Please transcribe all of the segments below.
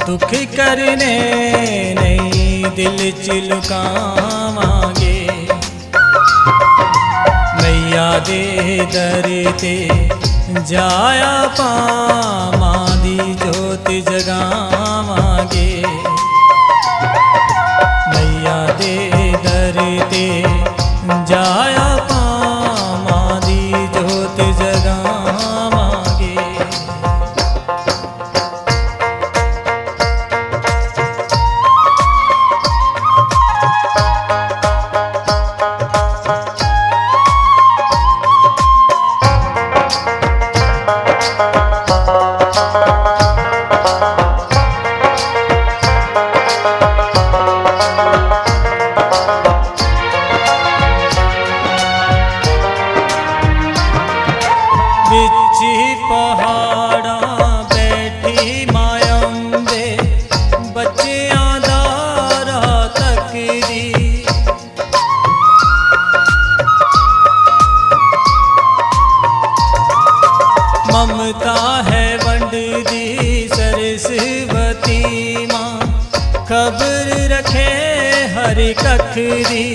दुख करने नहीं दिल चिलकावांगे। मैया दे दर ते जाया पावां दी जोत जगावांगे। मैया दे दर ते जाया पावां दी जोत जगावांगे। बिच पहाड़ा बैठी मायंबे बच्चियां दा राह तकदी। ममता है वंडदी सरस्वती मां खबर रखे हर कख दी।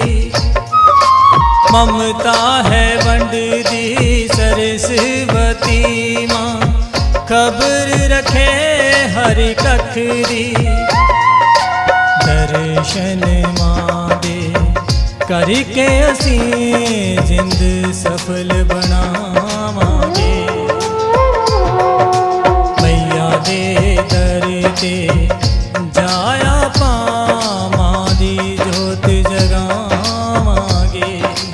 ममता है वंडदी सरस्वती मां खबर रखे हर कख दी। दर्शन मां दे करके असीं जिंद सफल बनावांगे। मैया दे दर ते जाया पावां दी जोत जगावांगे।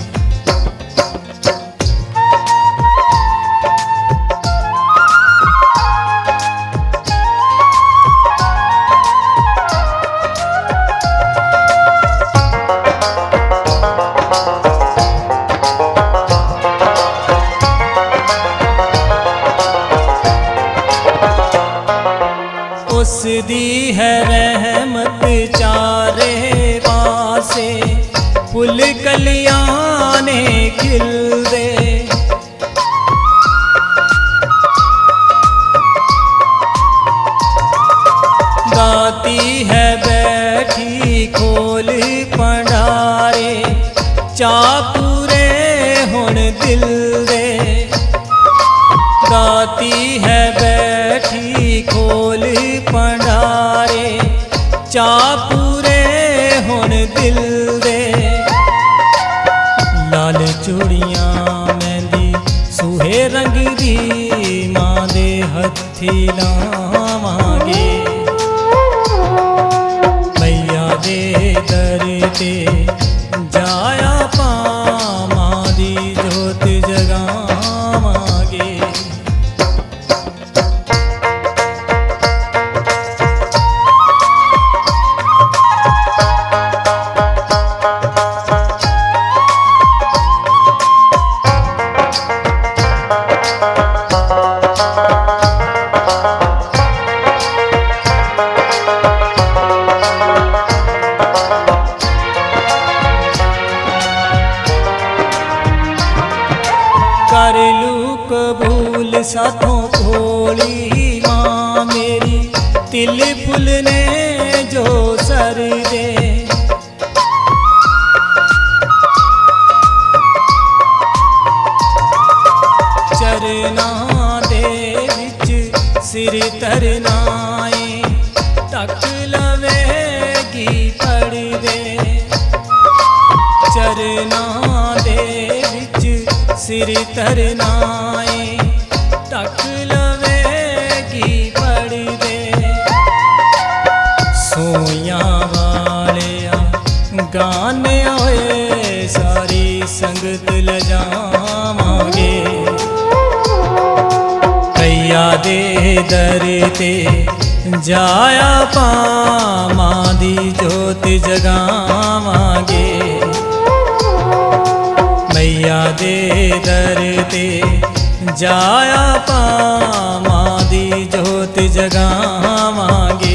उस दी है रहमत चारे पासे फुल कलियां ने खिलदे। गाती है बैठी खोल भंडारे चा पूरे हुण दिल दे। गाती है बैठी खोल भंडारे चा पूरे हुण दिल दे। लाल चूड़ियां मेहंदी सूहे रंग दी मां दे हत्थी लावांगे। मैया दे दर ते जाया पावां दी जोत जगावांगे। कर लू कबूल साथों भोली मां मेरी तिल फुल ने जो सर दे। चरना दे विच सिर तरनाए तक लवेगी पड़ दे। चरना दे विच सिर तरनाए टक लवेगी पड़ दे। सोया वालिया गाने होए सारी संगत लजावांगे। मैया दे दर ते जाया पावां दी जोत जगावांगे। मैया दे दर ते जाया पावां दी जोत जगावांगे।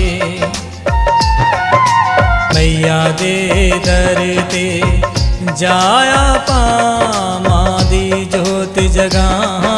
मैया दे दर ते जाया पावां दी जोत जगावांगे।